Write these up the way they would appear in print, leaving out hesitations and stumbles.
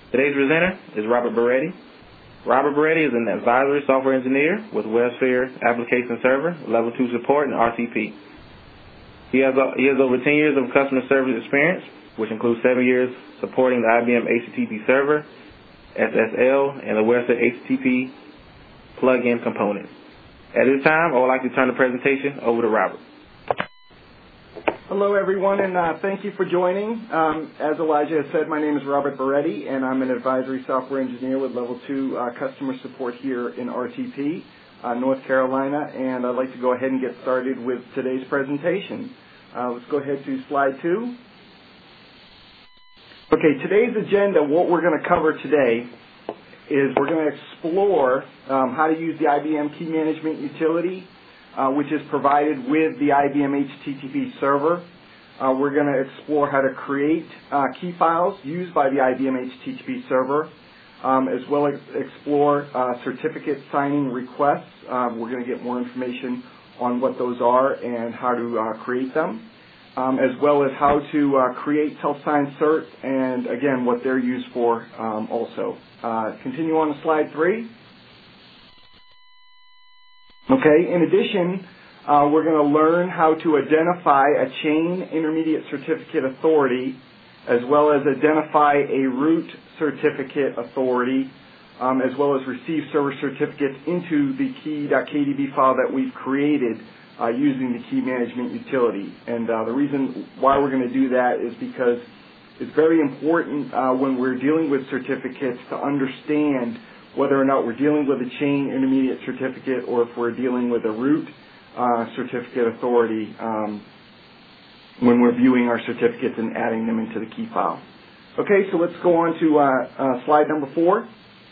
Today's presenter is Robert Beretti. Robert Beretti is an advisory software engineer with WebSphere Application Server, Level 2 support, and RTP. He has over 10 years of customer service experience, which includes 7 years supporting the IBM HTTP Server, SSL, and the WebSphere HTTP plugin components. At this time, I would like to turn the presentation over to Robert. Hello, everyone, and thank you for joining. As Elijah has said, my name is Robert Beretti, and I'm an advisory software engineer with Level 2 customer support here in RTP, North Carolina, and I'd like to go ahead and get started with today's presentation. Let's go ahead to slide 2. Okay, today's agenda, what we're going to cover today is we're going to explore how to use the IBM Key Management Utility, which is provided with the IBM HTTP server. We're going to explore how to create key files used by the IBM HTTP server, as well as explore certificate signing requests. We're going to get more information on what those are and how to create them, as well as how to create self-signed certs and, again, what they're used for also. Continue on to slide 3. Okay, in addition, we're going to learn how to identify a chain intermediate certificate authority, as well as identify a root certificate authority, as well as receive server certificates into the key.kdb file that we've created using the key management utility. And the reason why we're going to do that is because it's very important when we're dealing with certificates to understand whether or not we're dealing with a chain intermediate certificate or if we're dealing with a root certificate authority when we're viewing our certificates and adding them into the key file. Okay, so let's go on to slide number 4.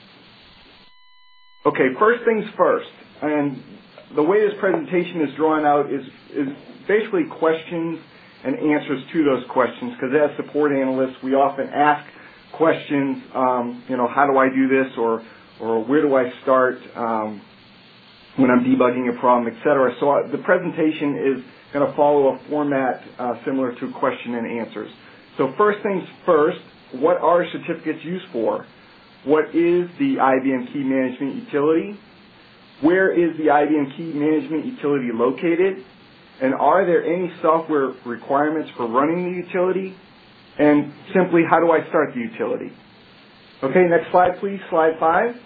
Okay, first things first, and the way this presentation is drawn out is basically questions and answers to those questions, because as support analysts, we often ask questions, how do I do this, or where do I start when I'm debugging a problem, etc. So the presentation is going to follow a format similar to question and answers. So first things first, what are certificates used for? What is the IBM Key Management Utility? Where is the IBM Key Management Utility located? And are there any software requirements for running the utility? And simply, how do I start the utility? Okay, next slide, please. Slide 5.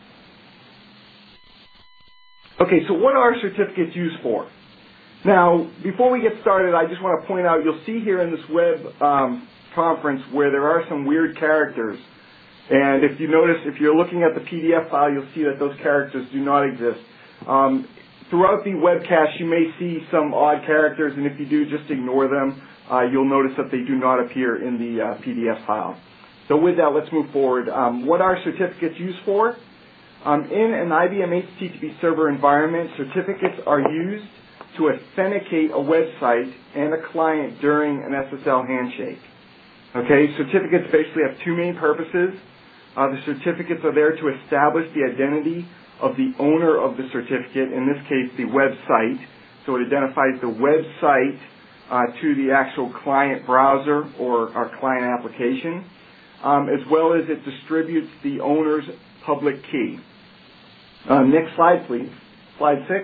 Okay, so what are certificates used for? Now, before we get started, I just want to point out, you'll see here in this web conference where there are some weird characters. And if you notice, if you're looking at the PDF file, you'll see that those characters do not exist. Throughout the webcast, you may see some odd characters, and if you do, just ignore them. You'll notice that they do not appear in the PDF file. So with that, let's move forward. What are certificates used for? In an IBM HTTP server environment, certificates are used to authenticate a website and a client during an SSL handshake. Okay, certificates basically have two main purposes. The certificates are there to establish the identity of the owner of the certificate, in this case the website. So it identifies the website to the actual client browser or our client application, as well as it distributes the owner's public key. Next slide, please. Slide 6.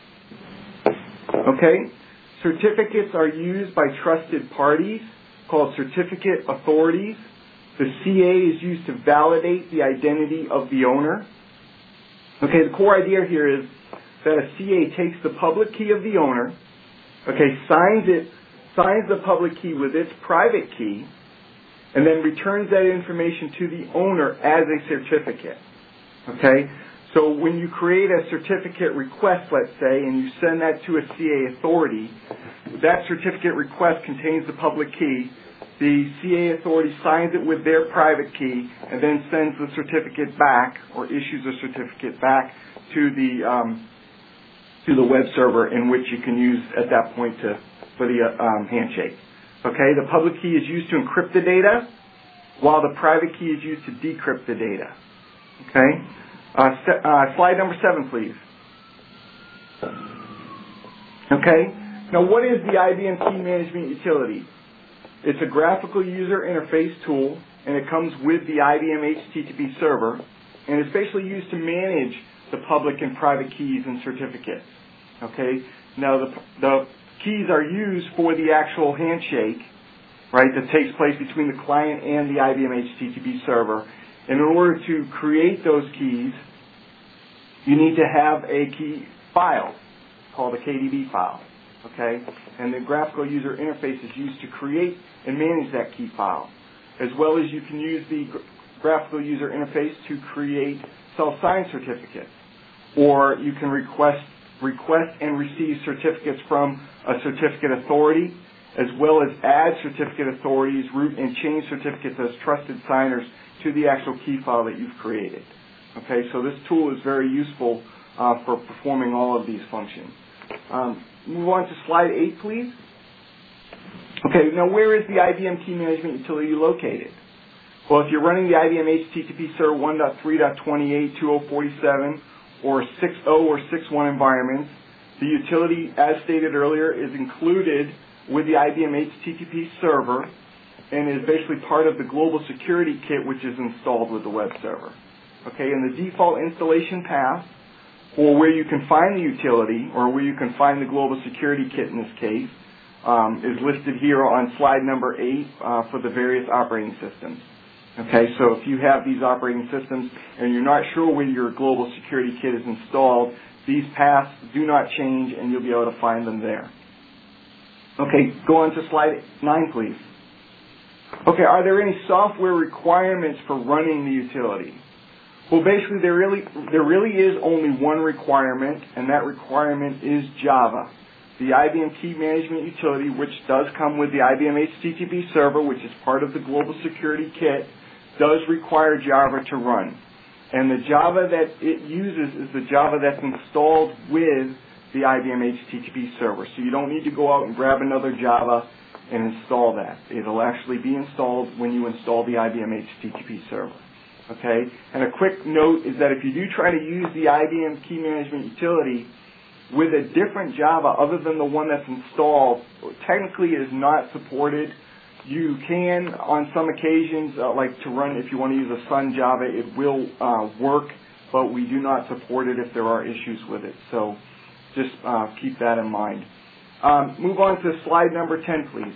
Okay. Certificates are used by trusted parties called certificate authorities. The CA is used to validate the identity of the owner. Okay, the core idea here is that a CA takes the public key of the owner, okay, signs the public key with its private key, and then returns that information to the owner as a certificate. Okay, so when you create a certificate request, let's say, and you send that to a CA authority, that certificate request contains the public key. The CA authority signs it with their private key and then sends the certificate back, or issues a certificate back to the web server, in which you can use at that point for the handshake. Okay, the public key is used to encrypt the data, while the private key is used to decrypt the data. Okay, slide number 7, please. Okay, now what is the IBM Key Management Utility? It's a graphical user interface tool and it comes with the IBM HTTP server, and it's basically used to manage the public and private keys and certificates. Okay? Now, the keys are used for the actual handshake, right, that takes place between the client and the IBM HTTP server. And in order to create those keys, you need to have a key file called a KDB file. Okay? And the graphical user interface is used to create and manage that key file. As well as you can use the graphical user interface to create self-signed certificates. Or you can request and receive certificates from a certificate authority, as well as add certificate authorities, root and change certificates as trusted signers to the actual key file that you've created. Okay, so this tool is very useful for performing all of these functions. Move on to slide 8, please. Okay, now where is the IBM Key Management Utility located? Well, if you're running the IBM HTTP Server 1.3.28, 2047, or 6.0 or 6.1 environments, the utility, as stated earlier, is included with the IBM HTTP server and is basically part of the global security kit which is installed with the web server. Okay, and the default installation path, or where you can find the utility, or where you can find the global security kit in this case, is listed here on slide number 8 for the various operating systems. Okay, so if you have these operating systems and you're not sure where your global security kit is installed, these paths do not change and you'll be able to find them there. Okay, go on to slide 9, please. Okay, are there any software requirements for running the utility? Well, basically there really is only one requirement, and that requirement is Java. The IBM Key Management Utility, which does come with the IBM HTTP server, which is part of the global security kit, does require Java to run. And the Java that it uses is the Java that's installed with the IBM HTTP server. So you don't need to go out and grab another Java and install that. It'll actually be installed when you install the IBM HTTP server. Okay? And a quick note is that if you do try to use the IBM Key Management Utility with a different Java other than the one that's installed, technically it is not supported. You can, on some occasions, like to run, if you want to use a Sun Java, it will work, but we do not support it if there are issues with it. So just keep that in mind. Move on to slide number 10, please.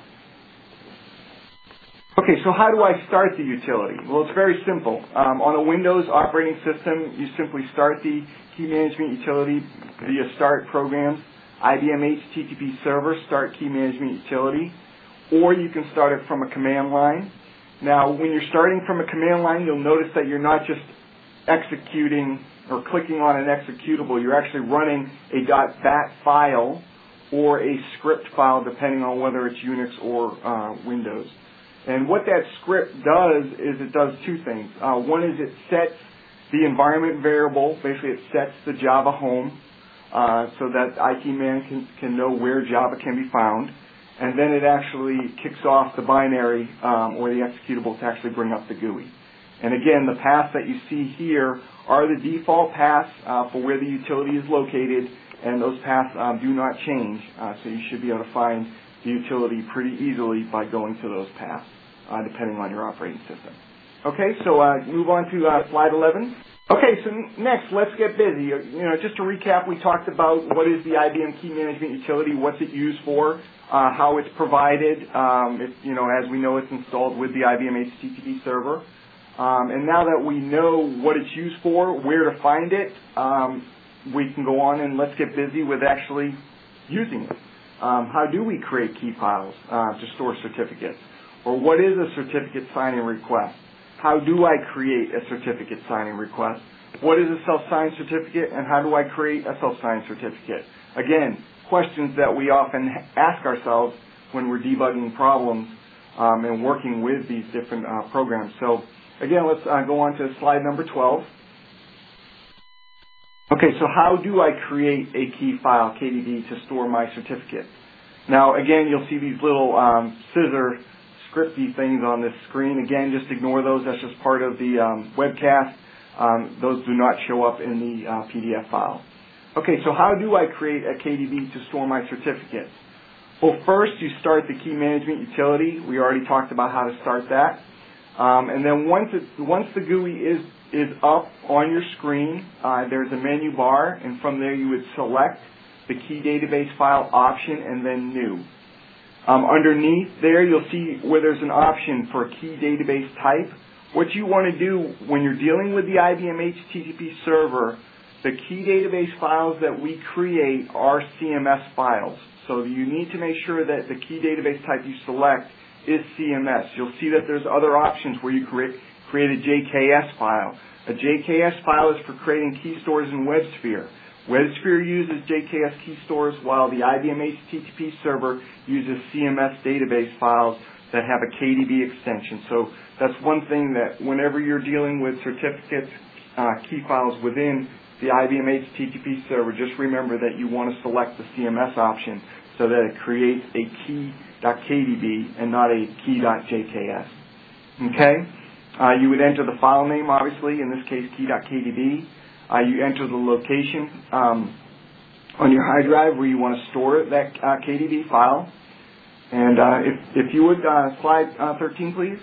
Okay, so how do I start the utility? Well, it's very simple. On a Windows operating system, you simply start the Key Management Utility via Start Programs, IBM HTTP Server, Start Key Management Utility, or you can start it from a command line. Now, when you're starting from a command line, you'll notice that you're not just executing or clicking on an executable. You're actually running a .bat file or a script file, depending on whether it's Unix or Windows. And what that script does is it does two things. One is it sets the environment variable. Basically, it sets the Java home so that IKeyMan can know where Java can be found. And then it actually kicks off the binary or the executable to actually bring up the GUI. And again, the paths that you see here are the default paths for where the utility is located, and those paths do not change. So you should be able to find the utility pretty easily by going to those paths, depending on your operating system. Okay, so move on to slide 11. Okay, so next, let's get busy. Just to recap, we talked about what is the IBM Key Management Utility, what's it used for, how it's provided. As we know, it's installed with the IBM HTTP server. And now that we know what it's used for, where to find it, we can go on and let's get busy with actually using it. How do we create key files to store certificates? Or what is a certificate signing request? How do I create a certificate signing request? What is a self-signed certificate, and how do I create a self-signed certificate? Again, questions that we often ask ourselves when we're debugging problems and working with these different programs. So again, let's go on to slide number 12. Okay, so how do I create a key file, KDB, to store my certificate? Now, again, you'll see these little scissor scripty things on this screen. Again, just ignore those. That's just part of the webcast. Those do not show up in the PDF file. Okay, so how do I create a KDB to store my certificates? Well, first, you start the Key Management Utility. We already talked about how to start that. And then once the GUI is up on your screen, there's a menu bar, and from there you would select the key database file option and then new. Underneath there, you'll see where there's an option for key database type. What you want to do when you're dealing with the IBM HTTP server, the key database files that we create are CMS files. So you need to make sure that the key database type you select is CMS. You'll see that there's other options where you create a JKS file. A JKS file is for creating key stores in WebSphere. WebSphere uses JKS key stores while the IBM HTTP server uses CMS database files that have a KDB extension. So that's one thing that whenever you're dealing with certificates, key files within the IBM HTTP server, just remember that you want to select the CMS option so that it creates a key.kdb and not a key.jks. Okay? You would enter the file name, obviously, in this case, key.kdb. You enter the location on your hard drive where you want to store that KDB file. And if you would, slide 13, please.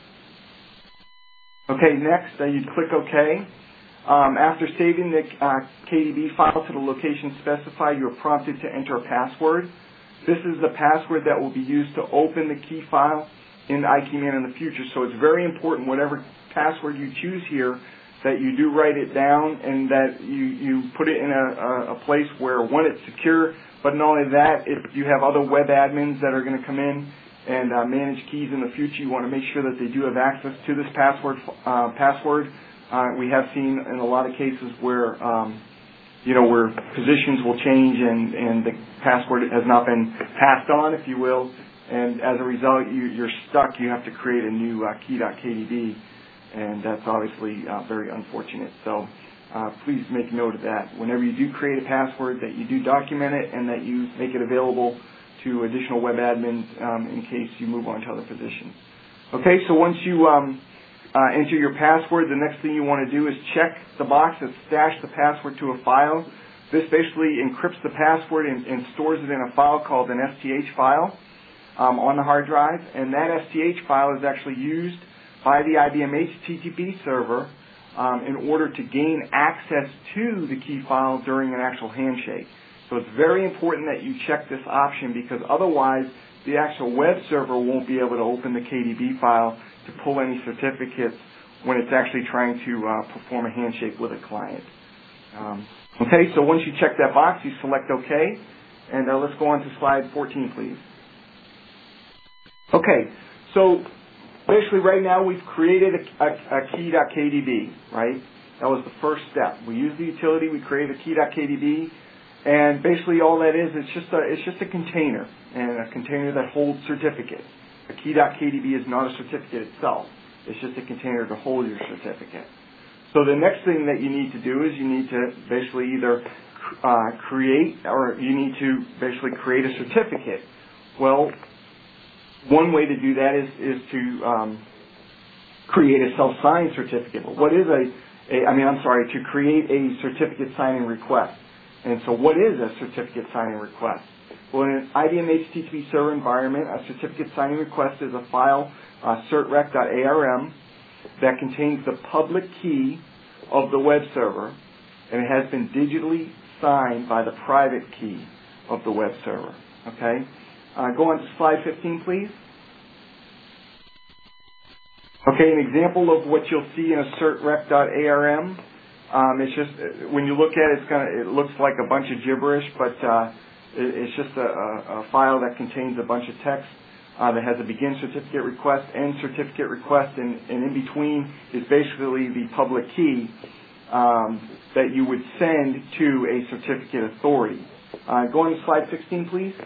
Okay, next, you'd click OK. After saving the KDB file to the location specified, you're prompted to enter a password. This is the password that will be used to open the key file in IKeyMan in the future. So it's very important, whatever password you choose here, that you do write it down and that you put it in a place where, one, it's secure, but not only that, if you have other web admins that are going to come in and manage keys in the future, you want to make sure that they do have access to this password. We have seen in a lot of cases where where positions will change and the password has not been passed on, if you will, and as a result you're stuck. You have to create a new key.kdb, and that's obviously very unfortunate. So please make note of that. Whenever you do create a password, that you do document it and that you make it available to additional web admins in case you move on to other positions. Okay, so once you enter your password, the next thing you want to do is check the box that stashed the password to a file. This basically encrypts the password and stores it in a file called an STH file on the hard drive, and that STH file is actually used by the IBM HTTP server in order to gain access to the key file during an actual handshake. So it's very important that you check this option, because otherwise the actual web server won't be able to open the KDB file to pull any certificates when it's actually trying to perform a handshake with a client. Okay, so once you check that box, you select OK, and let's go on to slide 14, please. Okay, so basically right now we've created a key.kdb, right? That was the first step. We used the utility, we created a key.kdb, and basically all that is, it's just a container, and a container that holds certificates. A key.kdb is not a certificate itself. It's just a container to hold your certificate. So the next thing that you need to do is you need to basically either create a certificate. Well, one way to do that is to create a self-signed certificate. But what is to create a certificate signing request. And so what is a certificate signing request? Well, in an IBM HTTP server environment, a certificate signing request is a file, certrec.arm, that contains the public key of the web server, and it has been digitally signed by the private key of the web server. Okay? Go on to slide 15, please. Okay, an example of what you'll see in a certrec.arm. It's just, when you look at it, it looks like a bunch of gibberish, but it's just a file that contains a bunch of text that has a begin certificate request, end certificate request, and in between is basically the public key that you would send to a certificate authority. Go on to slide 16, please.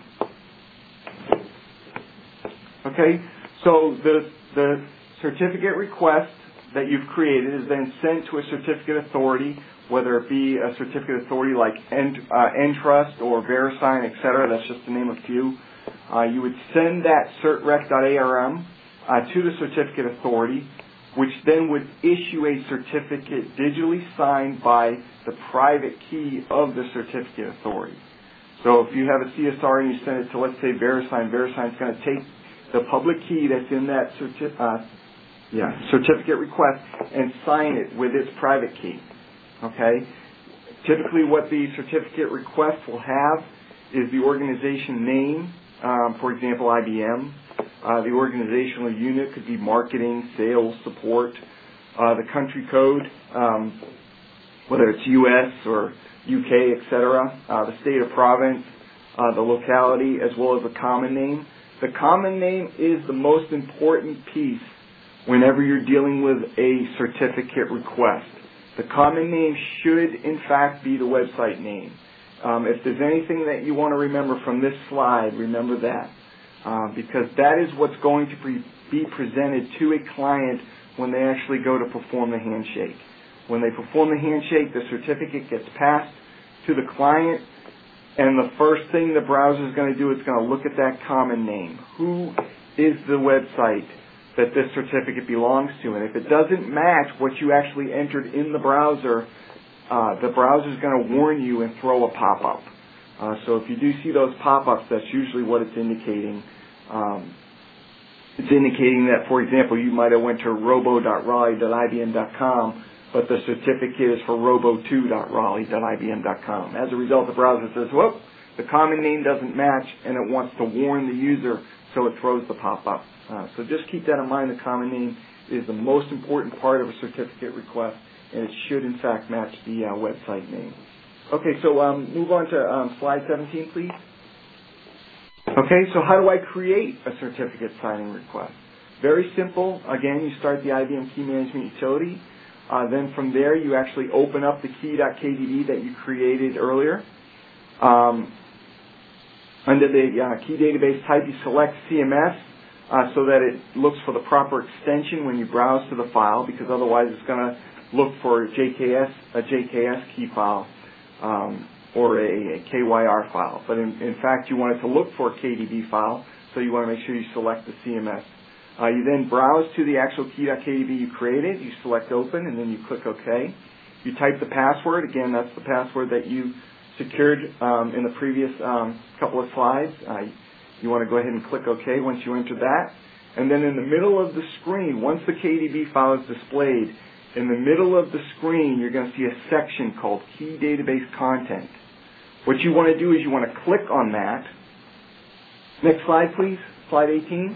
Okay, so the certificate request that you've created is then sent to a certificate authority, whether it be a certificate authority like Entrust or VeriSign, etc. That's just to name a few. You would send that certrec.arm to the certificate authority, which then would issue a certificate digitally signed by the private key of the certificate authority. So if you have a CSR and you send it to, let's say, VeriSign, VeriSign's going to take the public key that's in that certificate request and sign it with its private key. Okay? Typically what the certificate request will have is the organization name, for example, IBM. The organizational unit could be marketing, sales, support. The country code, whether it's U.S. or U.K., etc. The state or province, the locality, as well as the common name. The common name is the most important piece whenever you're dealing with a certificate request. The common name should, in fact, be the website name. If there's anything that you want to remember from this slide, remember that. Because that is what's going to be presented to a client when they actually go to perform the handshake. When they perform the handshake, the certificate gets passed to the client, and the first thing the browser is going to do is going to look at that common name. Who is the website that this certificate belongs to? And if it doesn't match what you actually entered in the browser is going to warn you and throw a pop-up. So if you do see those pop-ups, that's usually what it's indicating. It's indicating that, for example, you might have went to robo.raleigh.ibm.com, but the certificate is for robo2.raleigh.ibm.com. As a result, the browser says, whoop, the common name doesn't match, and it wants to warn the user, so it throws the pop-up. So just keep that in mind. The common name is the most important part of a certificate request, and it should, in fact, match the website name. Okay, so move on to slide 17, please. Okay, so how do I create a certificate signing request? Very simple. Again, you start the IBM Key Management Utility. Then from there, you actually open up the key.kdb that you created earlier. Under the key database type, you select CMS so that it looks for the proper extension when you browse to the file, because otherwise it's going to look for a JKS key file or a KYR file. But in fact, you want it to look for a KDB file, so you want to make sure you select the CMS. You then browse to the actual key.kdb you created. You select open, and then you click OK. You type the password. Again, that's the password that you secured in the previous couple of slides. You want to go ahead and click OK once you enter that. And then in the middle of the screen, once the KDB file is displayed, in the middle of the screen, you're going to see a section called Key Database Content. What you want to do is you want to click on that. Next slide, please. Slide 18.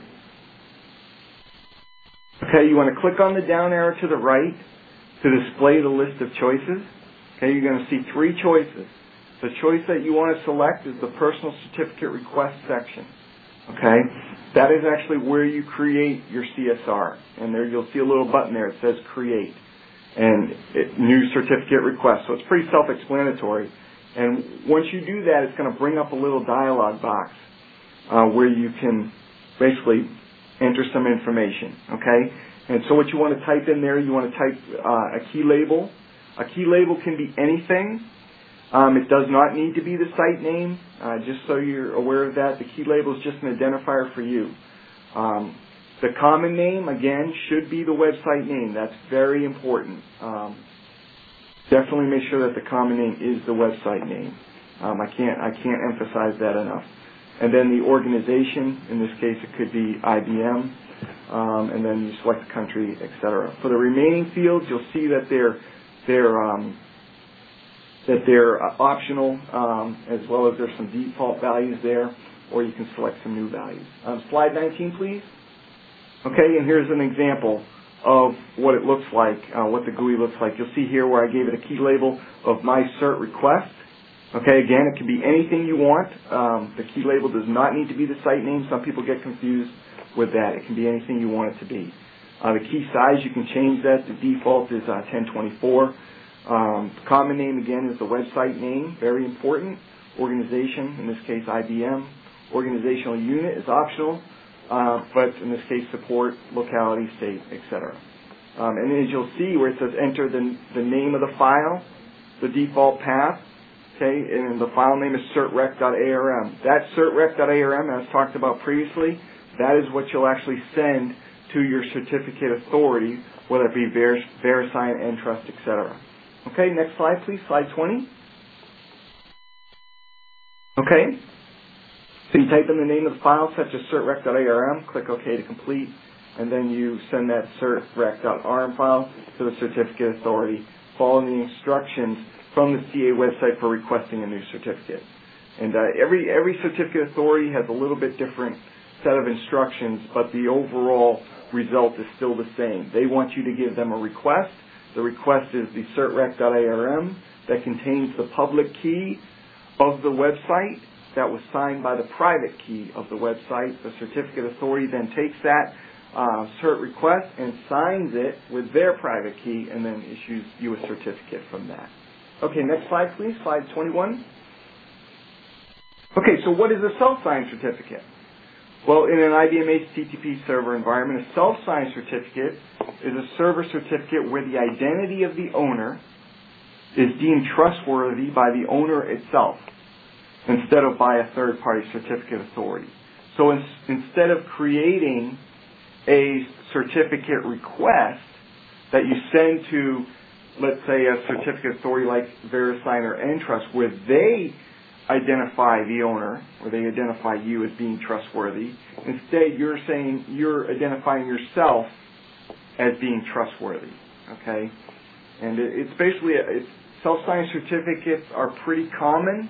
Okay, you want to click on the down arrow to the right to display the list of choices. Okay, you're going to see three choices. The choice that you want to select is the Personal Certificate Request section. Okay, that is actually where you create your CSR. And there you'll see a little button there. It says Create and New Certificate Request. So it's pretty self-explanatory. And once you do that, it's going to bring up a little dialog box where you can basically enter some information. Okay, and so what you want to type in there, you want to type a key label. A key label can be anything. It does not need to be the site name. Just so you're aware of that, the key label is just an identifier for you. The common name, again, should be the website name. That's very important. Definitely make sure that the common name is the website name. I can't emphasize that enough. And then the organization, in this case it could be IBM, and then you select the country, etc. For the remaining fields, you'll see that they're optional, as well as there's some default values there, or you can select some new values. Slide 19, please. Okay, and here's an example of what it looks like, what the GUI looks like. You'll see here where I gave it a key label of My Cert Request. Okay, again, it can be anything you want. The key label does not need to be the site name. Some people get confused with that. It can be anything you want it to be. The key size, you can change that. The default is 1024. Common name, again, is the website name. Very important. Organization, in this case, IBM. Organizational unit is optional, but in this case, support, locality, state, etc. And as you'll see where it says enter the name of the file, the default path, okay, and the file name is certrec.arm. That certrec.arm, as talked about previously, that is what you'll actually send to your certificate authority, whether it be VeriSign, Entrust, etc. Okay, next slide, please. Slide 20. Okay. So you type in the name of the file, such as certrec.arm, click OK to complete, and then you send that certrec.arm file to the certificate authority, following the instructions from the CA website for requesting a new certificate. And every certificate authority has a little bit different set of instructions, but the overall result is still the same. They want you to give them a request. The request is the certrec.arm that contains the public key of the website that was signed by the private key of the website. The certificate authority then takes that cert request and signs it with their private key and then issues you a certificate from that. Okay, next slide, please. Slide 21. Okay, so what is a self-signed certificate? Well, in an IBM HTTP server environment, a self-signed certificate is a server certificate where the identity of the owner is deemed trustworthy by the owner itself instead of by a third-party certificate authority. So instead of creating a certificate request that you send to, let's say, a certificate authority like VeriSign or Entrust, where they identify the owner, or they identify you as being trustworthy, instead you're saying you're identifying yourself as being trustworthy. Okay? And it's basically, self-signed certificates are pretty common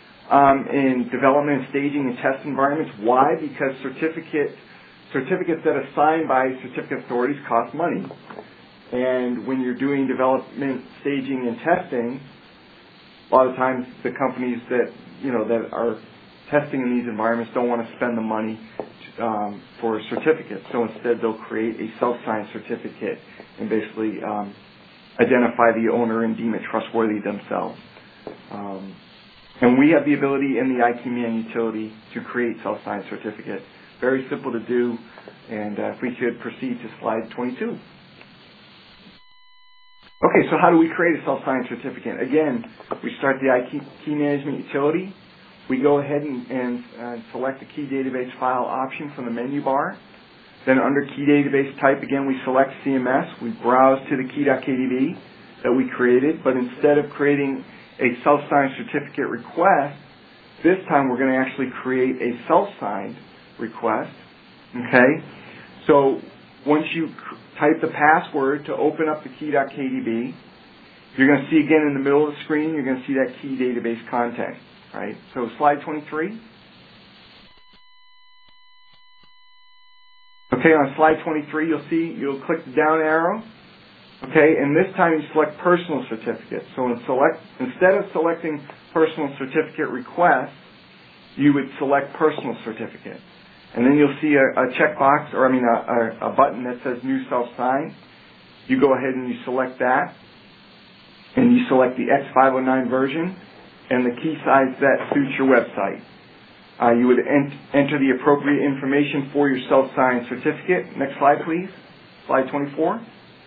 in development, staging, and test environments. Why? Because certificates that are signed by certificate authorities cost money. And when you're doing development, staging, and testing, a lot of times the companies that are testing in these environments don't want to spend the money for certificates. So instead they'll create a self-signed certificate and basically identify the owner and deem it trustworthy themselves. And we have the ability in the IKeyMan utility to create self-signed certificates. Very simple to do. And if we could proceed to slide 22. Okay, so how do we create a self-signed certificate? Again, we start the key management utility. We go ahead and select the key database file option from the menu bar. Then under key database type, again, we select CMS. We browse to the key.kdb that we created, but instead of creating a self-signed certificate request, this time we're going to actually create a self-signed request. Okay? So once you type the password to open up the key.kdb, you're going to see again in the middle of the screen, you're going to see that key database content. Right? So slide 23. Okay, on slide 23, you'll click the down arrow. Okay, and this time you select personal certificate. So instead of selecting personal certificate request, you would select personal certificate. And then you'll see a checkbox, a button that says New Self-Sign. You go ahead and you select that. And you select the X509 version and the key size that suits your website. You would enter the appropriate information for your self-signed certificate. Next slide, please. Slide 24.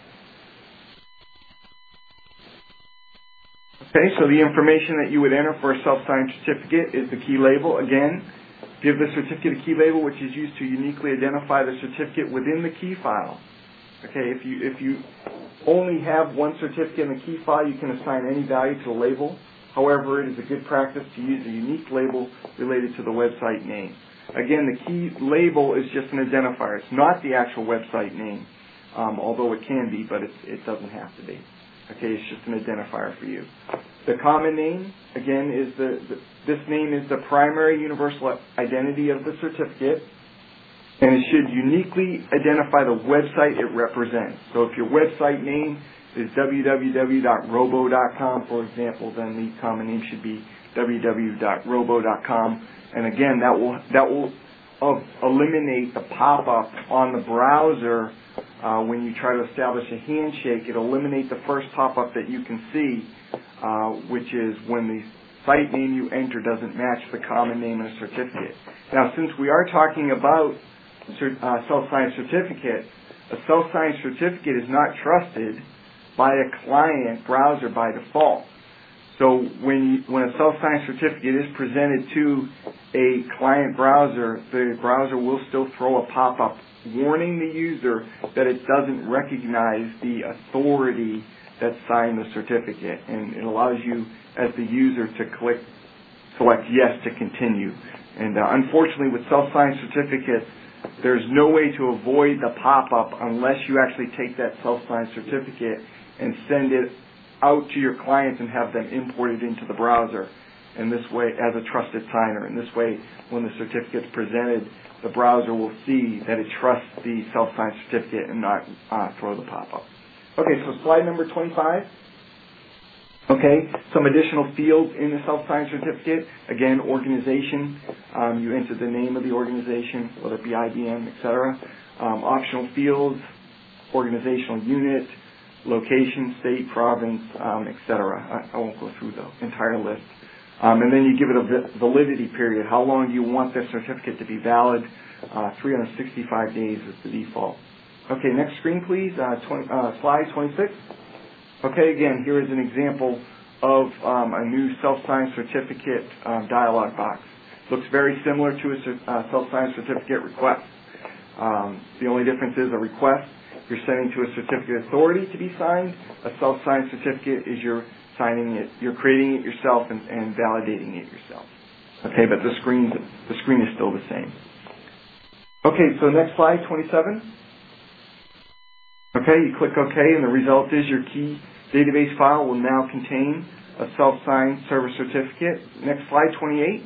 Okay, so the information that you would enter for a self-signed certificate is the key label. Again, give the certificate a key label, which is used to uniquely identify the certificate within the key file. Okay, if you only have one certificate in the key file, you can assign any value to the label. However, it is a good practice to use a unique label related to the website name. Again, the key label is just an identifier. It's not the actual website name, although it can be, but it doesn't have to be. Okay, it's just an identifier for you. The common name, again, is this name is the primary universal identity of the certificate, and it should uniquely identify the website it represents. So if your website name is www.robo.com, for example, then the common name should be www.robo.com. And again, that will eliminate the pop-up on the browser when you try to establish a handshake. It'll eliminate the first pop-up that you can see, which is when the site name you enter doesn't match the common name in a certificate. Now, since we are talking about self-signed certificates, a self-signed certificate is not trusted by a client browser by default. So when a self-signed certificate is presented to a client browser, the browser will still throw a pop-up warning the user that it doesn't recognize the authority that signed the certificate, and it allows you as the user to select yes to continue. And unfortunately, with self-signed certificates, there's no way to avoid the pop-up unless you actually take that self-signed certificate and send it out to your clients and have them imported into the browser. And this way, as a trusted signer. And this way, when the certificate's presented, the browser will see that it trusts the self-signed certificate and not throw the pop-up. Okay, so slide number 25. Okay, some additional fields in the self-signed certificate. Again, organization. You enter the name of the organization, whether it be IBM, etc. Optional fields, organizational unit, location, state, province, etc. I won't go through the entire list. And then you give it a validity period. How long do you want this certificate to be valid? 365 days is the default. Okay, next screen, please. Slide 26. Okay, again, here is an example of a new self-signed certificate dialog box. Looks very similar to a self-signed certificate request. The only difference is a request you're sending to a certificate authority to be signed. A self-signed certificate is you're signing it, you're creating it yourself and validating it yourself. Okay, but the screen is still the same. Okay, so next slide, 27. Okay, you click OK, and the result is your key database file will now contain a self-signed server certificate. Next slide, 28.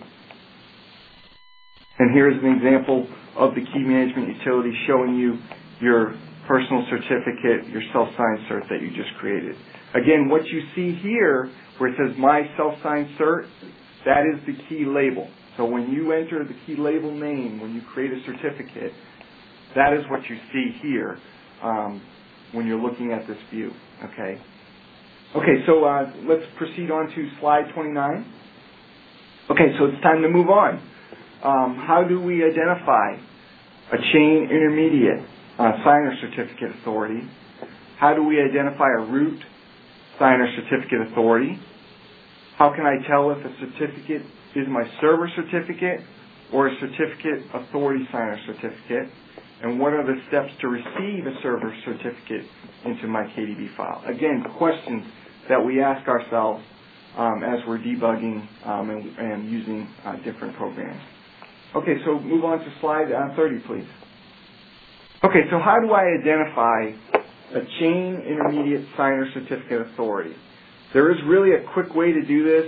And here is an example of the key management utility showing you your personal certificate, your self-signed cert that you just created. Again, what you see here, where it says My Self-Signed Cert, that is the key label. So when you enter the key label name, when you create a certificate, that is what you see here when you're looking at this view. Okay. Okay, so let's proceed on to slide 29. Okay, so it's time to move on. How do we identify a chain intermediate signer certificate authority? How do we identify a root signer certificate authority? How can I tell if a certificate is my server certificate or a certificate authority signer certificate? And what are the steps to receive a server certificate into my KDB file? Again, questions that we ask ourselves as we're debugging and using different programs. Okay, so move on to slide 30, please. Okay, so how do I identify a chain intermediate signer certificate authority? There is really a quick way to do this.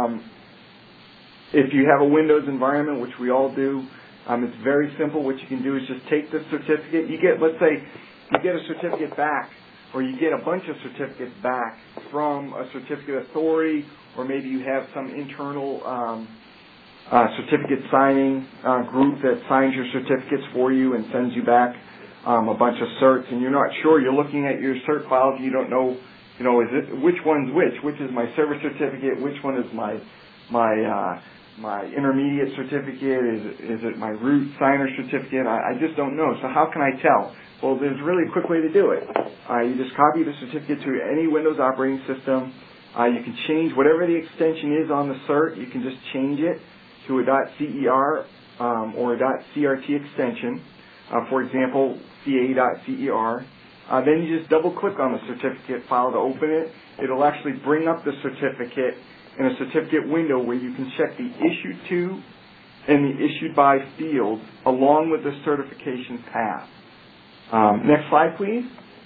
If you have a Windows environment, which we all do, it's very simple. What you can do is just take the certificate. You get, let's say, you get a certificate back, or you get a bunch of certificates back from a certificate authority, or maybe you have some internal certificate signing group that signs your certificates for you and sends you back a bunch of certs, and you're not sure. You're looking at your cert files, and you don't know, is it which one's which is my server certificate, which one is my intermediate certificate, is it my root signer certificate? I just don't know. So how can I tell? Well, there's really a quick way to do it. You just copy the certificate to any Windows operating system. You can change whatever the extension is on the cert. You can just change it to a .cer or a .crt extension. For example, ca.cer. Then you just double-click on the certificate file to open it. It'll actually bring up the certificate in a certificate window where you can check the issued to and the issued by fields along with the certification path. Next slide, please.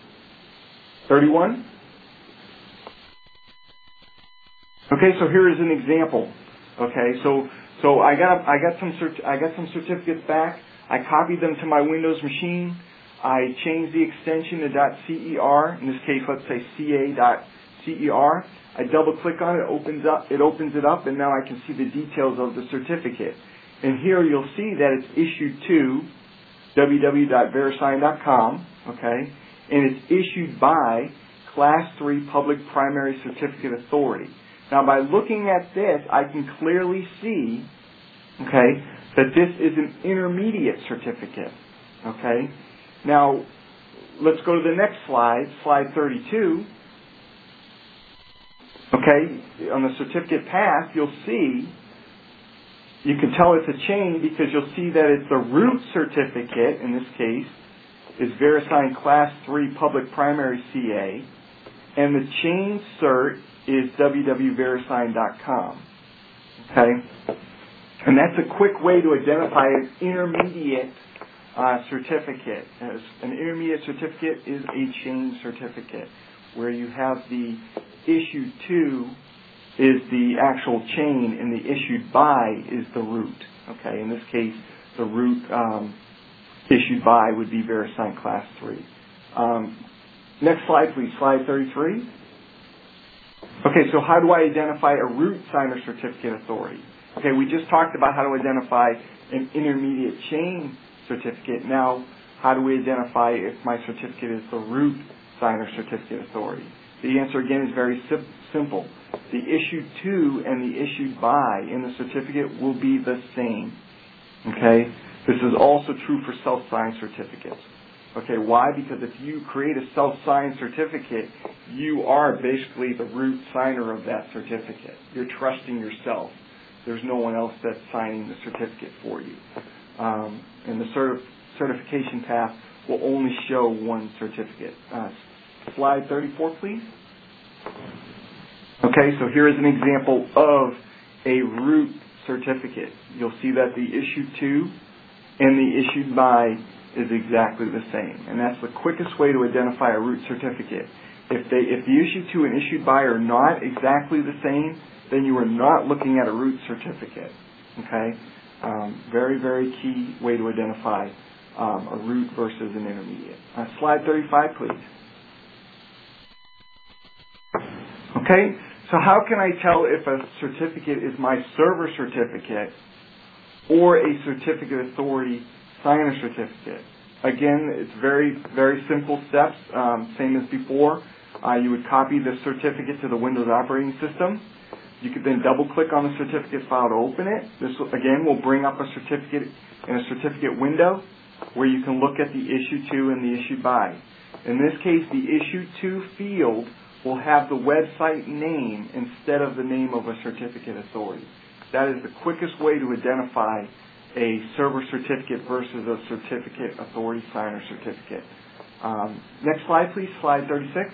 31. Okay, so here is an example. Okay, so I got some certificates back. I copied them to my Windows machine. I changed the extension to .cer. In this case, let's say ca.cer. I double-click on it. It opens it up, and now I can see the details of the certificate. And here you'll see that it's issued to www.verisign.com. Okay, and it's issued by Class 3 Public Primary Certificate Authority. Now, by looking at this, I can clearly see, okay, that this is an intermediate certificate. Okay. Now, let's go to the next slide, slide 32. Okay, on the certificate path, you'll see, you can tell it's a chain because you'll see that it's the root certificate, in this case, is VeriSign Class 3 Public Primary CA, and the chain cert is www.verisign.com. Okay? And that's a quick way to identify an intermediate certificate. As an intermediate certificate is a chain certificate, where you have the issued to is the actual chain, and the issued by is the root. Okay, in this case, the root issued by would be VeriSign Class 3. Next slide, please. Slide 33. Okay, so how do I identify a root signer certificate authority? Okay, we just talked about how to identify an intermediate chain certificate. Now, how do we identify if my certificate is the root signer certificate authority? The answer, again, is very simple. The issued to and the issued by in the certificate will be the same. Okay? This is also true for self-signed certificates. Okay, why? Because if you create a self-signed certificate, you are basically the root signer of that certificate. You're trusting yourself. There's no one else that's signing the certificate for you. And the certification path will only show one certificate. Slide 34, please. Okay, so here is an example of a root certificate. You'll see that the issued to and the issued by is exactly the same. And that's the quickest way to identify a root certificate. If the issued to and issued by are not exactly the same, then you are not looking at a root certificate. Okay? Very, very key way to identify a root versus an intermediate. Slide 35, please. Okay, so how can I tell if a certificate is my server certificate or a certificate authority signer certificate? Again, it's very, very simple steps, same as before. You would copy the certificate to the Windows operating system. You could then double-click on the certificate file to open it. This, again, will bring up a certificate in a certificate window where you can look at the issued to and the issued by. In this case, the issued to field will have the website name instead of the name of a certificate authority. That is the quickest way to identify a server certificate versus a certificate authority signer certificate. Next slide, please. Slide 36.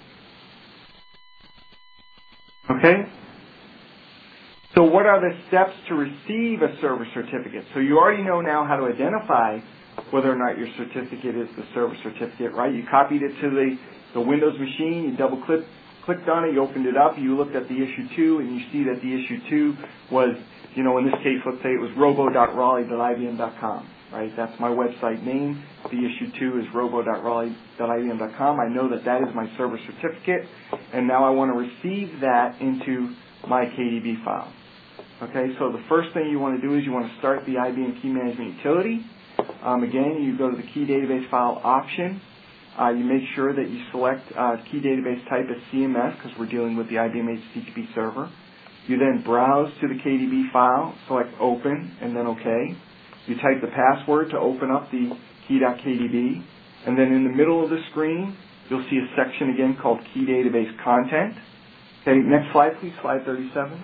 Okay. So what are the steps to receive a server certificate? So you already know now how to identify whether or not your certificate is the server certificate, right? You copied it to the Windows machine, you double-clicked on it, you opened it up, you looked at the issue to, and you see that the issue to was, in this case, let's say it was robo.raleigh.ibm.com, right? That's my website name. The issue to is robo.raleigh.ibm.com. I know that that is my server certificate, and now I want to receive that into my KDB file. Okay, so the first thing you want to do is you want to start the IBM Key Management Utility. Again, you go to the Key Database File option. You make sure that you select key database type as CMS because we're dealing with the IBM HTTP server. You then browse to the KDB file, select Open, and then OK. You type the password to open up the key.kdb. And then in the middle of the screen, you'll see a section again called Key Database Content. Okay, next slide, please. Slide 37.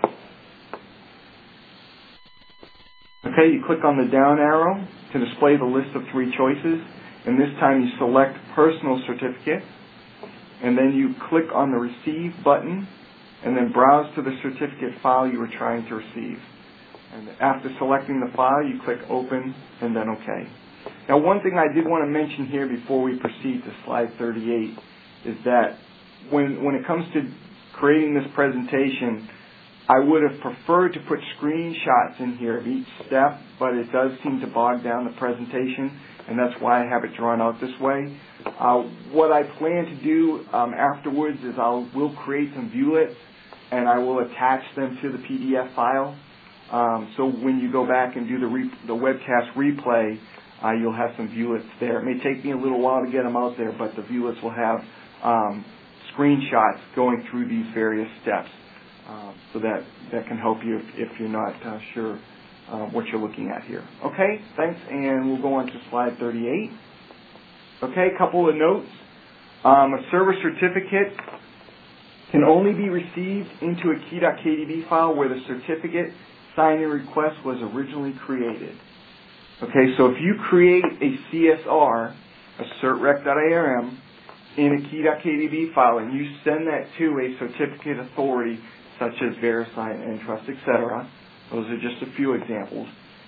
Okay, you click on the down arrow to display the list of 3 choices. And this time you select Personal Certificate, and then you click on the Receive button, and then browse to the certificate file you were trying to receive. And after selecting the file, you click Open, and then OK. Now, one thing I did want to mention here before we proceed to slide 38 is that when it comes to creating this presentation, I would have preferred to put screenshots in here of each step, but it does seem to bog down the presentation, and that's why I have it drawn out this way. What I plan to do afterwards is we'll create some viewlets, and I will attach them to the PDF file. So when you go back and do the webcast replay, you'll have some viewlets there. It may take me a little while to get them out there, but the viewlets will have screenshots going through these various steps. So that can help you if you're not sure what you're looking at here. Okay, thanks, and we'll go on to slide 38. Okay, a couple of notes. A server certificate can only be received into a key.kdb file where the certificate sign-in request was originally created. Okay, so if you create a CSR, a certrec.arm, in a key.kdb file and you send that to a certificate authority such as VeriSign, Entrust, etc., those are just a few examples,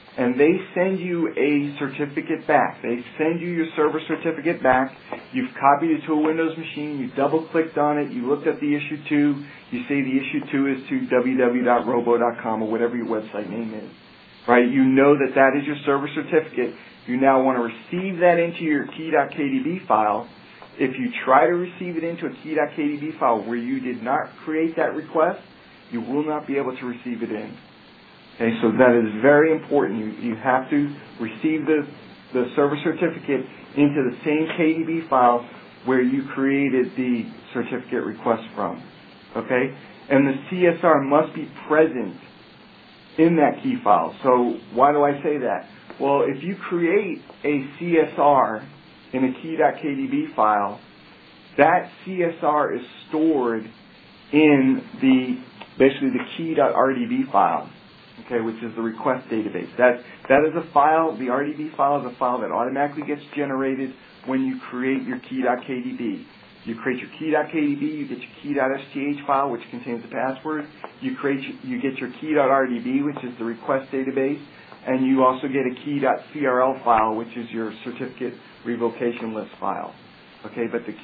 and they send you a certificate back. They send you your server certificate back. You've copied it to a Windows machine. You double-clicked on it. You looked at the issue 2. You say the issue 2 is to www.robo.com or whatever your website name is. Right? You know that that is your server certificate. You now want to receive that into your key.kdb file. If you try to receive it into a key.kdb file where you did not create that request, you will not be able to receive it in. Okay, so that is very important. You have to receive the server certificate into the same KDB file where you created the certificate request from. Okay? And the CSR must be present in that key file. So why do I say that? Well, if you create a CSR in a key.kdb file, that CSR is stored in basically the key.rdb file, okay, which is the request database. That is a file. The RDB file is a file that automatically gets generated when you create your key.kdb. You create your key.kdb, you get your key.sth file, which contains the password. You get your key.rdb, which is the request database, and you also get a key.crl file, which is your certificate revocation list file. Okay, but the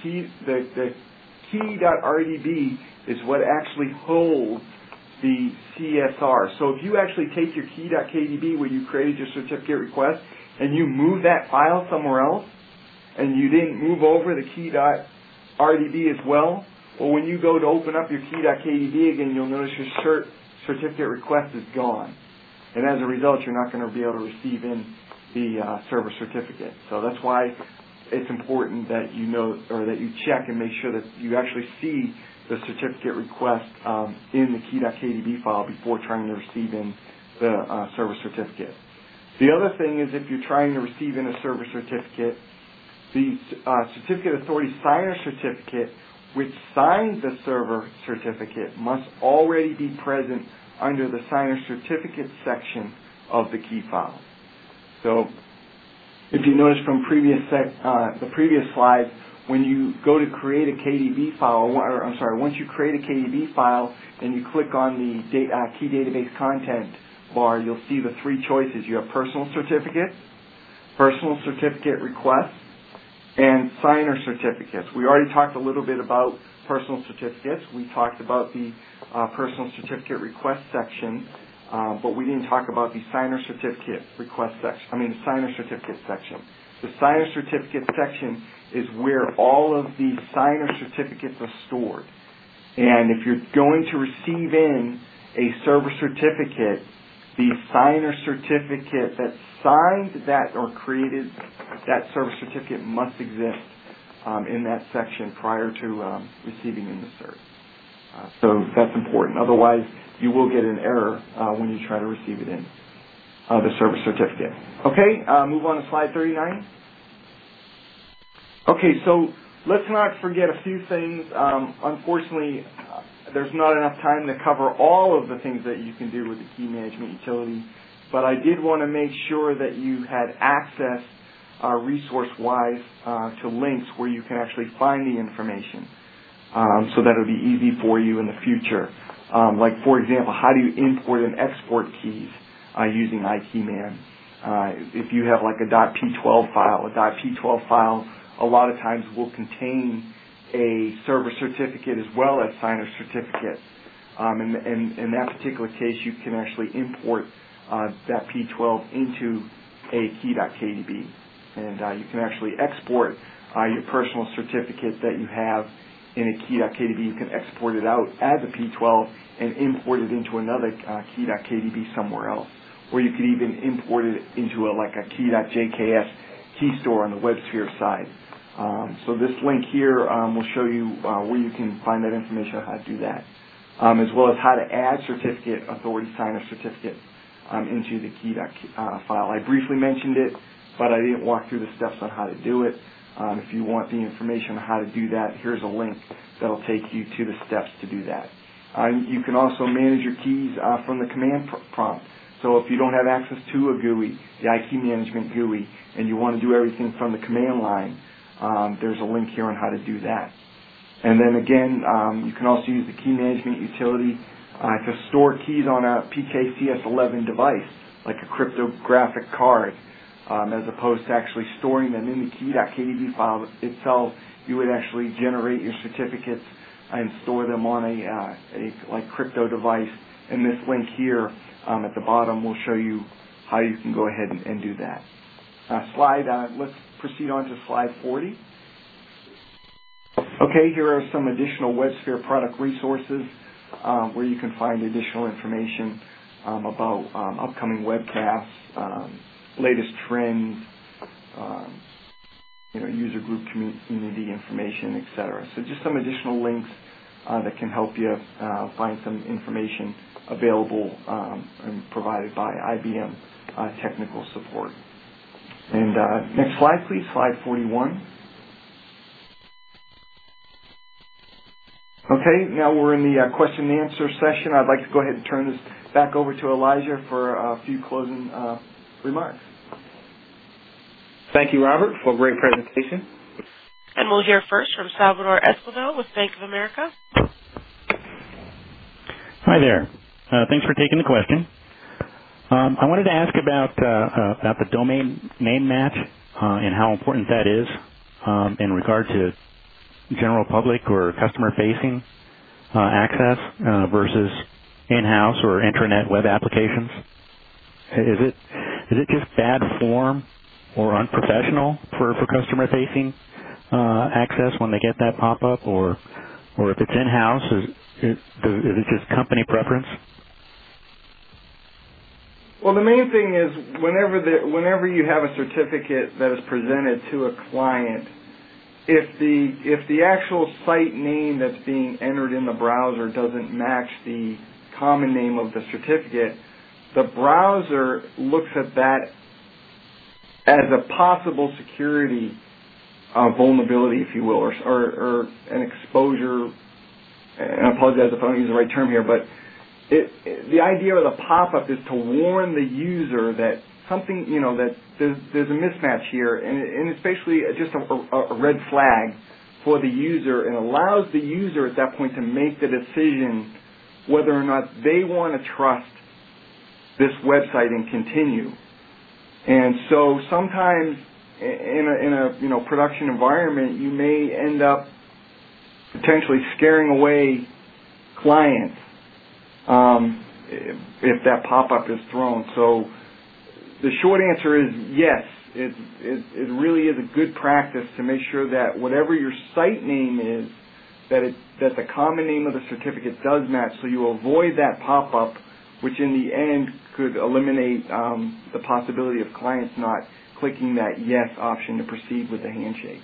key.rdb is what actually holds the CSR. So if you actually take your key.kdb where you created your certificate request and you move that file somewhere else, and you didn't move over the key.rdb as well, when you go to open up your key.kdb again, you'll notice your certificate request is gone. And as a result, you're not going to be able to receive in the server certificate. So that's why it's important that you know, or that you check and make sure that you actually see the certificate request in the key.kdb file before trying to receive in the server certificate. The other thing is if you're trying to receive in a server certificate, the certificate authority signer certificate, which signs the server certificate, must already be present under the signer certificate section of the key file. So if you notice from the previous slides, when you go to create a KDB file, once you create a KDB file and you click on the key database content bar, you'll see the three choices. You have personal certificate request, and signer certificates. We already talked a little bit about personal certificates. We talked about the personal certificate request section, but we didn't talk about the signer certificate request section. The signer certificate section. The signer certificate section is where all of the signer certificates are stored. And if you're going to receive in a server certificate, the signer certificate that signed that or created that server certificate must exist in that section prior to receiving in the cert. So that's important. Otherwise, you will get an error when you try to receive it in the server certificate. Okay, move on to slide 39. Okay, so let's not forget a few things. Unfortunately, there's not enough time to cover all of the things that you can do with the key management utility, but I did want to make sure that you had access resource-wise to links where you can actually find the information, so that it'll be easy for you in the future. Like, for example, how do you import and export keys using iKeyman? If you have like a .p12 file, a .p12 file a lot of times will contain a server certificate as well as signer certificates. In that particular case, you can actually import that P12 into a key.kdb. And you can actually export your personal certificate that you have in a key.kdb. You can export it out as a P12 and import it into another key.kdb somewhere else. Or you could even import it into a key.jks key store on the WebSphere side. So this link here will show you where you can find that information on how to do that, as well as how to add certificate authority signer certificate into the key file. I briefly mentioned it, but I didn't walk through the steps on how to do it. If you want the information on how to do that, here's a link that will take you to the steps to do that. You can also manage your keys from the command prompt. So if you don't have access to a GUI, the iKey Management GUI, and you want to do everything from the command line, there's a link here on how to do that. And then again, you can also use the key management utility to store keys on a PKCS11 device. like a cryptographic card, as opposed to actually storing them in the key.kdb file itself. You would actually generate your certificates and store them on a like crypto device. And this link here at the bottom will show you how you can go ahead and do that. Let's proceed on to slide 40. Okay, here are some additional WebSphere product resources where you can find additional information about upcoming webcasts, latest trends, user group community information, etc. So just some additional links that can help you find some information available and provided by IBM technical support. And next slide, please, slide 41. Okay, now we're in the question and answer session. I'd like to go ahead and turn this back over to Elijah for a few closing remarks. Thank you, Robert, for a great presentation. And we'll hear first from Salvador Escobar with Bank of America. Hi there. Thanks for taking the question. I wanted to ask about the domain name match and how important that is in regard to general public or customer-facing access versus in-house or intranet web applications. Is it just bad form or unprofessional for customer-facing access when they get that pop-up, or if it's in-house, is it just company preference? Well, the main thing is whenever you have a certificate that is presented to a client, if the actual site name that's being entered in the browser doesn't match the common name of the certificate, the browser looks at that as a possible security vulnerability, if you will, or an exposure. And I apologize if I don't use the right term here, but the idea of the pop-up is to warn the user that something, that there's a mismatch here, and it's basically just a red flag for the user, and allows the user at that point to make the decision whether or not they want to trust this website and continue. And so sometimes in a production environment, you may end up potentially scaring away clients if that pop-up is thrown. So the short answer is yes. It really is a good practice to make sure that whatever your site name is, that the common name of the certificate does match, so you avoid that pop-up, which in the end could eliminate the possibility of clients not clicking that yes option to proceed with the handshake.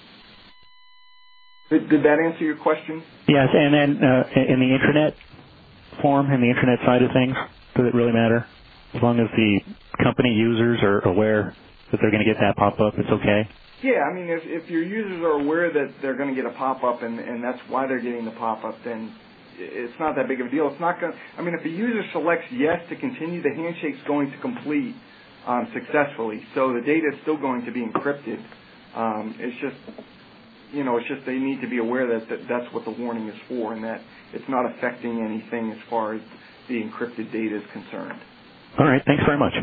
Did that answer your question? Yes, and then in the intranet form, in the intranet side of things, does it really matter? As long as the company users are aware that they're going to get that pop-up, it's okay? Yeah, I mean, if your users are aware that they're going to get a pop-up and that's why they're getting the pop-up, then it's not that big of a deal. It's not going. I mean, if the user selects yes to continue, the handshake's going to complete successfully. So the data is still going to be encrypted. It's just they need to be aware that that's what the warning is for, and that it's not affecting anything as far as the encrypted data is concerned. All right. Thanks very much.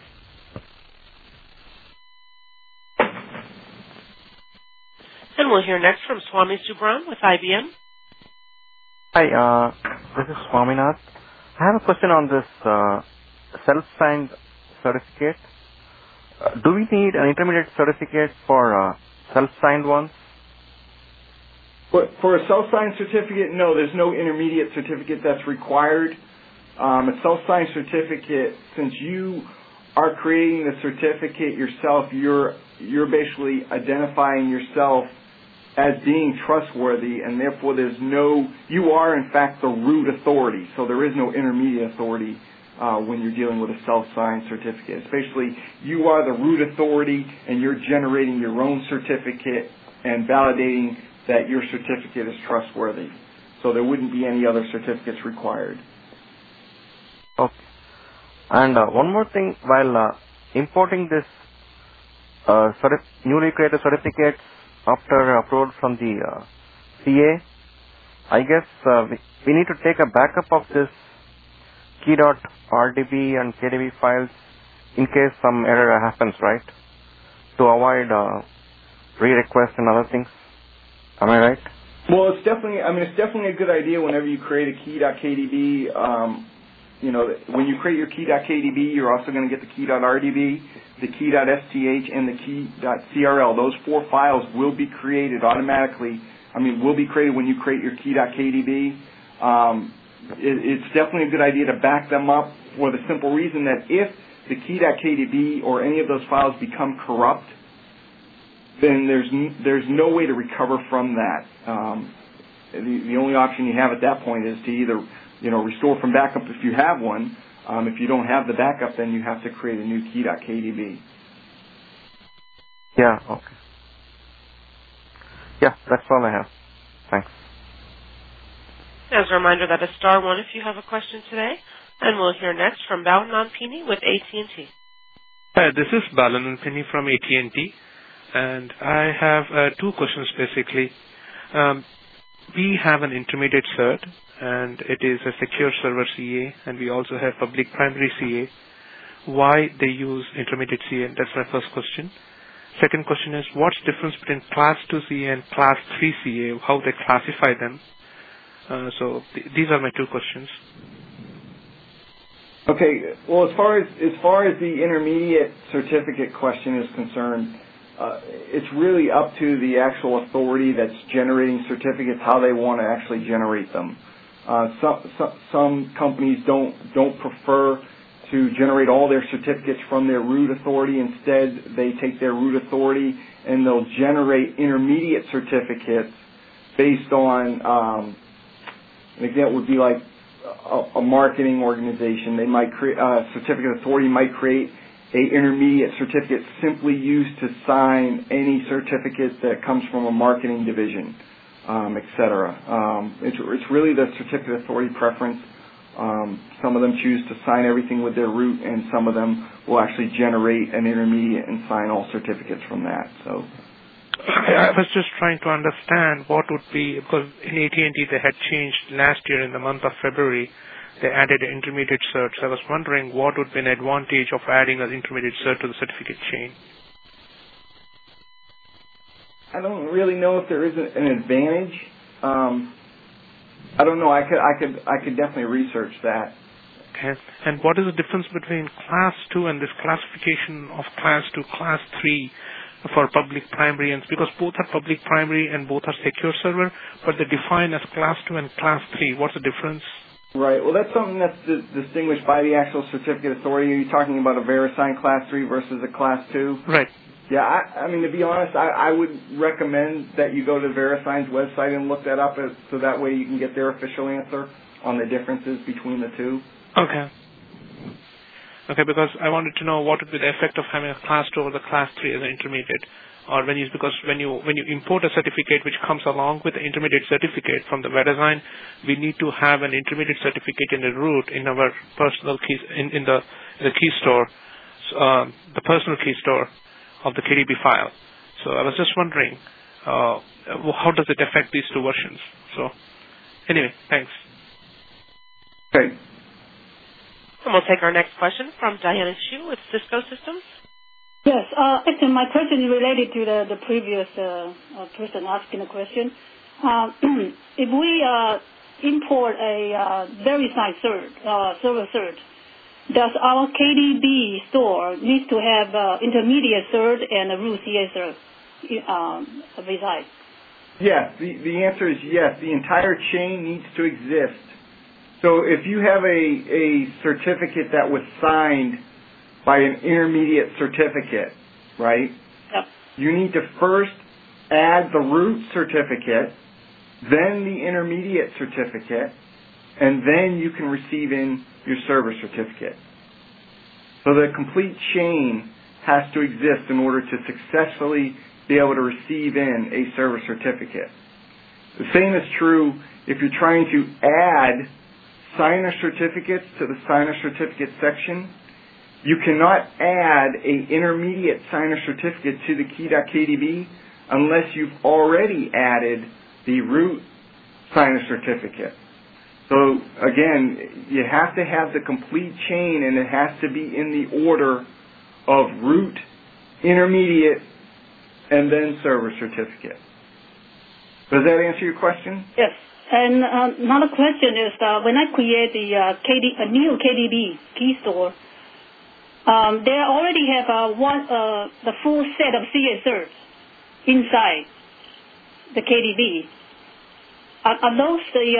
And we'll hear next from Swami Subram with IBM. Hi, this is Swaminath. I have a question on this self-signed certificate. Do we need an intermediate certificate for self-signed ones? For a self-signed certificate, no, there's no intermediate certificate that's required. A self-signed certificate, since you are creating the certificate yourself, you're basically identifying yourself as being trustworthy, and therefore you are in fact the root authority. So there is no intermediate authority when you're dealing with a self-signed certificate. It's basically you are the root authority, and you're generating your own certificate and validating that your certificate is trustworthy. So there wouldn't be any other certificates required. Okay. And one more thing, while importing this newly created certificates after approval from the CA, I guess we need to take a backup of this key.rdb and KDB files in case some error happens, right? To avoid re-requests and other things. Am I right? Well, it's definitely a good idea whenever you create a key.kdb. When you create your key.kdb, you're also going to get the key.rdb, the key.sth, and the key.crl. Those 4 files will be created automatically. Will be created when you create your key.kdb. It's definitely a good idea to back them up for the simple reason that if the key.kdb or any of those files become corrupt, then there's no way to recover from that. The only option you have at that point is to either restore from backup if you have one. If you don't have the backup, then you have to create a new key.kdb. Yeah. Okay. Yeah, that's all I have. Thanks. As a reminder, that is star 1 if you have a question today. And we'll hear next from Balanan Pini with AT&T. Hi, this is Balanan Pini from AT&T. And I have 2 questions basically. We have an intermediate cert, and it is a secure server CA, and we also have public primary CA. Why they use intermediate CA? That's my first question. Second question is, what's the difference between Class 2 CA and Class 3 CA, how they classify them? These are my 2 questions. Okay. Well, as far as the intermediate certificate question is concerned, it's really up to the actual authority that's generating certificates how they want to actually generate them. Some companies don't prefer to generate all their certificates from their root authority. Instead, they take their root authority and they'll generate intermediate certificates based on an example would be like a marketing organization. They might create certificate authority might create a intermediate certificate simply used to sign any certificate that comes from a marketing division, etc. It's really the certificate authority preference. Some of them choose to sign everything with their root, and some of them will actually generate an intermediate and sign all certificates from that. So. I was just trying to understand what would be, because in AT&T they had changed last year in the month of February, they added an intermediate cert. So I was wondering what would be an advantage of adding an intermediate cert to the certificate chain. I don't really know if there is an advantage. I don't know. I could definitely research that. Okay. And what is the difference between Class 2 and this classification of Class 2, Class 3 for public primary? And because both are public primary and both are secure server, but they define as Class 2 and Class 3. What's the difference? Right. Well, that's something that's distinguished by the actual certificate authority. Are you talking about a VeriSign Class 3 versus a Class 2? Right. Yeah, I mean, to be honest, I would recommend that you go to VeriSign's website and look that up so that way you can get their official answer on the differences between the two. Okay. Okay, because I wanted to know what would be the effect of having a Class 2 over the Class 3 as an intermediate. Or because when you import a certificate which comes along with the intermediate certificate from the VeriSign, we need to have an intermediate certificate in the root in our personal keys in the key store, the personal key store of the KDB file. So I was just wondering, how does it affect these two versions? So anyway, thanks. Okay. And we'll take our next question from Diana Shu with Cisco Systems. Yes, actually my question is related to the previous person asking the question. If we import a VeriSign server cert, does our KDB store need to have intermediate cert and a root CA cert reside? Yes, the answer is yes. The entire chain needs to exist. So if you have a certificate that was signed by an intermediate certificate, right? Yep. You need to first add the root certificate, then the intermediate certificate, and then you can receive in your server certificate. So the complete chain has to exist in order to successfully be able to receive in a server certificate. The same is true if you're trying to add signer certificates to the signer certificate section. You cannot add an intermediate signer certificate to the key.kdb unless you've already added the root signer certificate. So again, you have to have the complete chain, and it has to be in the order of root, intermediate, and then server certificate. Does that answer your question? Yes. And another question is when I create a new KDB key store, they already have the full set of CA certs inside the KDB. Are those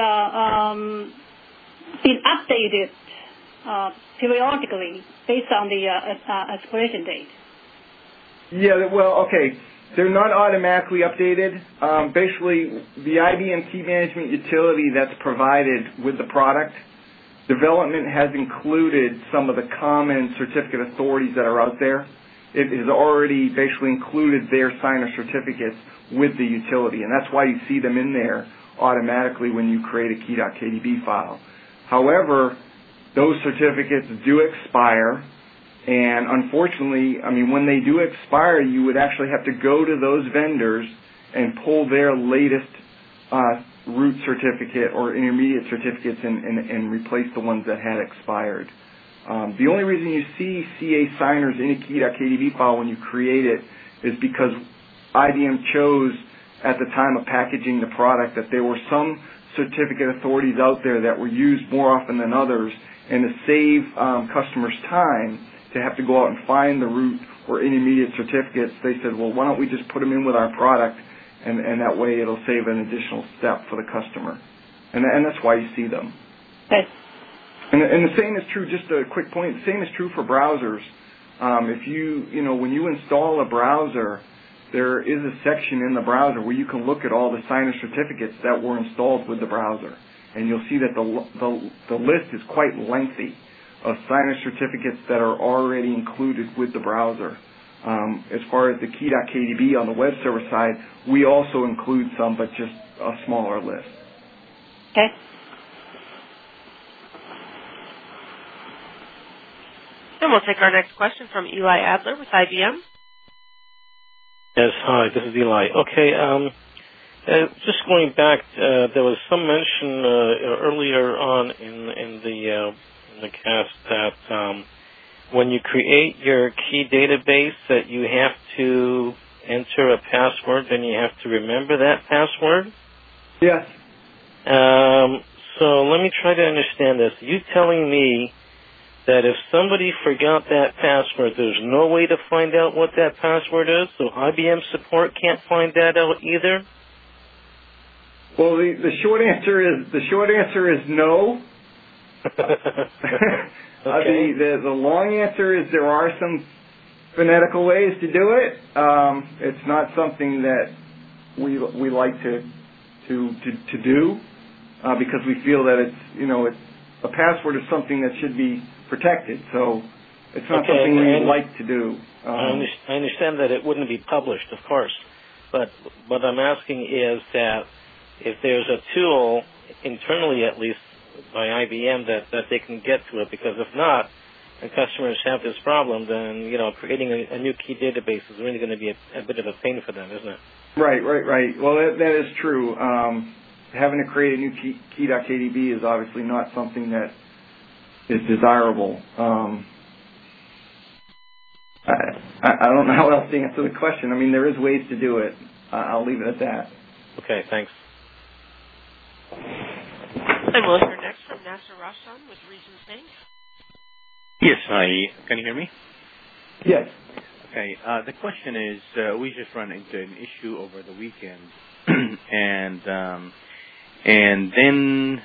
being updated periodically based on the expiration date? Yeah, well, okay. They're not automatically updated. Basically, the IBM Key Management utility that's provided with the product, development has included some of the common certificate authorities that are out there. It has already basically included their signer certificates with the utility, and that's why you see them in there automatically when you create a key.kdb file. However, those certificates do expire, and unfortunately, when they do expire, you would actually have to go to those vendors and pull their latest root certificate or intermediate certificates and replace the ones that had expired. The only reason you see CA signers in a key.kdb file when you create it is because IBM chose at the time of packaging the product that there were some certificate authorities out there that were used more often than others, and to save customers time to have to go out and find the root or intermediate certificates, they said, well, why don't we just put them in with our product, and that way it'll save an additional step for the customer. And that's why you see them. Okay. And the same is true, just a quick point, the same is true for browsers. If when you install a browser, there is a section in the browser where you can look at all the signer certificates that were installed with the browser. And you'll see that the list is quite lengthy of signer certificates that are already included with the browser. As far as the key.kdb on the web server side, we also include some, but just a smaller list. Okay. And we'll take our next question from Eli Adler with IBM. Yes, hi, this is Eli. Okay, just going back, there was some mention earlier on in the cast that when you create your key database that you have to enter a password, then you have to remember that password? Yes. So let me try to understand this. You telling me that if somebody forgot that password, there's no way to find out what that password is, so IBM support can't find that out either? Well, the short answer is no. Okay. The long answer is there are some phonetical ways to do it. It's not something that we like to do because we feel that it's a password is something that should be protected. So it's not something we like to do. I understand that it wouldn't be published, of course, but what I'm asking is that if there's a tool internally, at least by IBM, that they can get to it, because if not, and customers have this problem, then creating a new key database is really going to be a bit of a pain for them, isn't it? Right. Well, that is true. Having to create a new key.kdb is obviously not something that is desirable. I don't know how else to answer the question. There is ways to do it. I'll leave it at that. Okay, thanks. And we'll hear next from Nasser Rashtan with Regions Bank. Yes, hi. Can you hear me? Yes. Okay. The question is, we just ran into an issue over the weekend, and then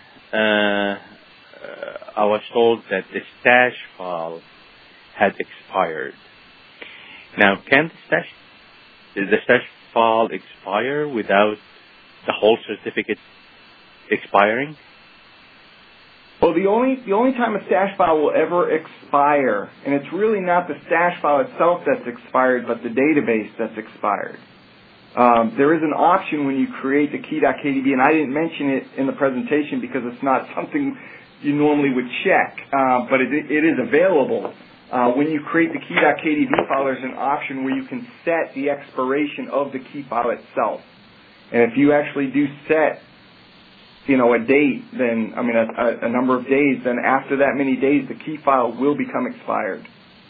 I was told that the stash file had expired. Now, can the stash file expire without the whole certificate expiring? Well, the only time a stash file will ever expire, and it's really not the stash file itself that's expired, but the database that's expired. There is an option when you create the key.kdb, and I didn't mention it in the presentation because it's not something you normally would check, but it is available. When you create the key.kdb file, there's an option where you can set the expiration of the key file itself. And if you actually do set a date, then, a number of days, then after that many days, the key file will become expired.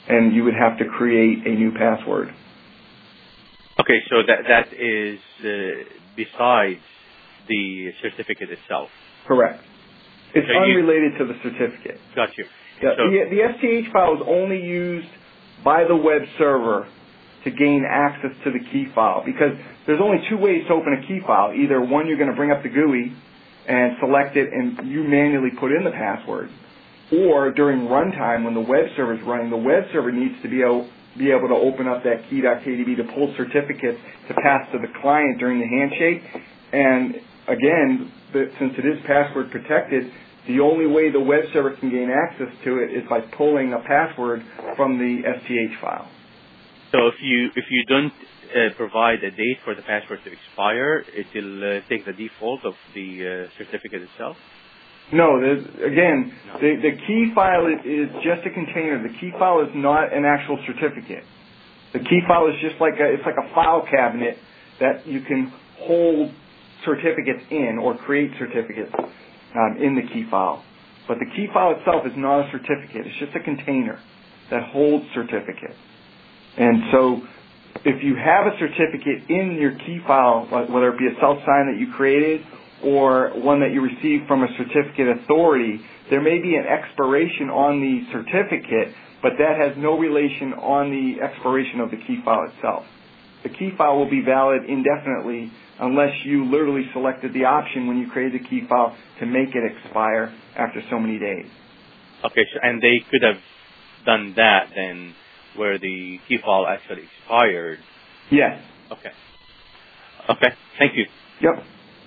and you would have to create a new password. Okay, so that is besides the certificate itself. Correct. It's So unrelated to the certificate. Got you. Yeah, So, the STH file is only used by the web server to gain access to the key file, because there's only two ways to open a key file. Either one, you're going to bring up the GUI and select it and you manually put in the password, or during runtime when the web server is running, the web server needs to be able to open up that key.kdb to pull certificates to pass to the client during the handshake. And again, since it is password protected, the only way the web server can gain access to it is by pulling a password from the STH file. So if you don't provide a date for the password to expire, it will take the default of the certificate itself? No, the key file is just a container. The key file is not an actual certificate. The key file is just like a file cabinet that you can hold certificates in or create certificates in the key file. But the key file itself is not a certificate. It's just a container that holds certificates. And so if you have a certificate in your key file, whether it be a self-sign that you created or one that you received from a certificate authority, there may be an expiration on the certificate, but that has no relation on the expiration of the key file itself. The key file will be valid indefinitely unless you literally selected the option when you created the key file to make it expire after so many days. Okay, and they could have done that then where the key file actually expired? Yes. Okay. Okay, thank you. Yep.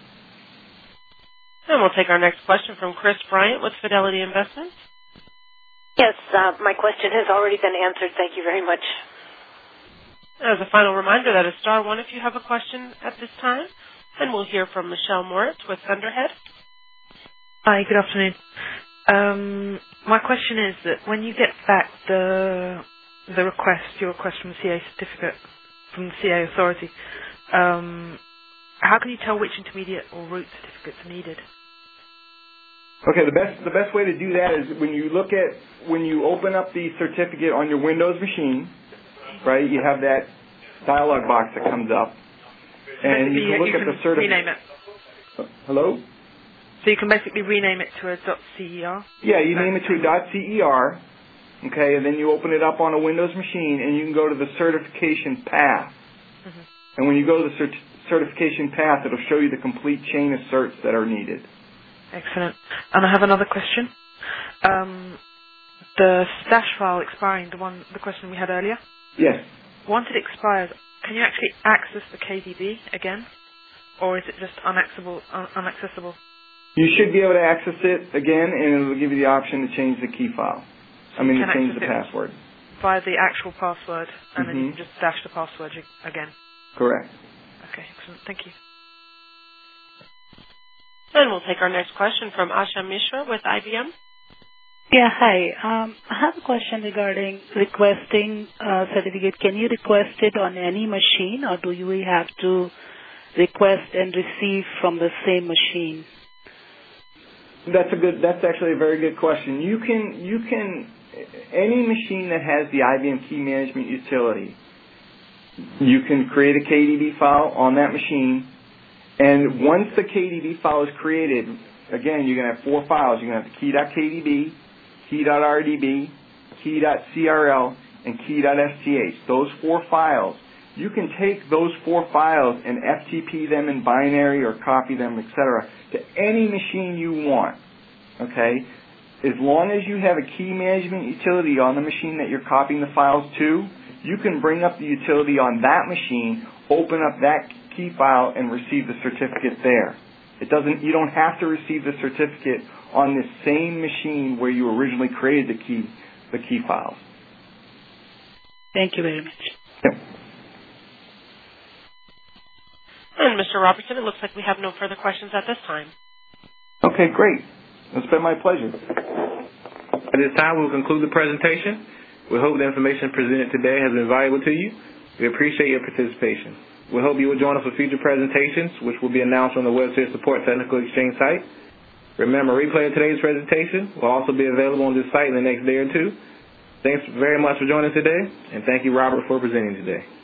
And we'll take our next question from Chris Bryant with Fidelity Investments. Yes, my question has already been answered. Thank you very much. As a final reminder, that is star one if you have a question at this time. And we'll hear from Michelle Moritz with Thunderhead. Hi, good afternoon. My question is that when you get back your request from the CA certificate, from the CA authority, how can you tell which intermediate or root certificates are needed? Okay, the best way to do that is when you open up the certificate on your Windows machine, right? You have that dialog box that comes up, and you can look at the certificate. Rename it. Hello? So you can basically rename it to a .cer? Yeah, you name it to a .cer, okay, and then you open it up on a Windows machine, and you can go to the certification path. Mm-hmm. And when you go to the certification path, it'll show you the complete chain of certs that are needed. Excellent. And I have another question. The stash file expiring, the question we had earlier? Yes. Once it expires, can you actually access the KDB again? Or is it just unaccessible? You should be able to access it again, and it will give you the option to change the key file. To change the password. Via the actual password, and then you can just dash the password again. Correct. Okay, excellent. Thank you. And we'll take our next question from Asha Mishra with IBM. Yeah, hi. I have a question regarding requesting a certificate. Can you request it on any machine, or do you have to request and receive from the same machine? That's actually a very good question. You can any machine that has the IBM Key Management utility, you can create a KDB file on that machine, and once the KDB file is created, again, you're going to have four files. You're going to have the key.kdb, key.rdb, key.crl, and key.sth. Those four files. You can take those four files and FTP them in binary or copy them, etc., to any machine you want. Okay? As long as you have a key management utility on the machine that you're copying the files to, you can bring up the utility on that machine, open up that key file, and receive the certificate there. You don't have to receive the certificate on the same machine where you originally created the key files. Thank you very much. Yep. And Mr. Robertson, it looks like we have no further questions at this time. Okay, great. It's been my pleasure. At this time, we'll conclude the presentation. We hope the information presented today has been valuable to you. We appreciate your participation. We hope you will join us for future presentations, which will be announced on the WebSphere Support Technical Exchange site. Remember, a replay of today's presentation will also be available on this site in the next day or two. Thanks very much for joining today, and thank you, Robert, for presenting today.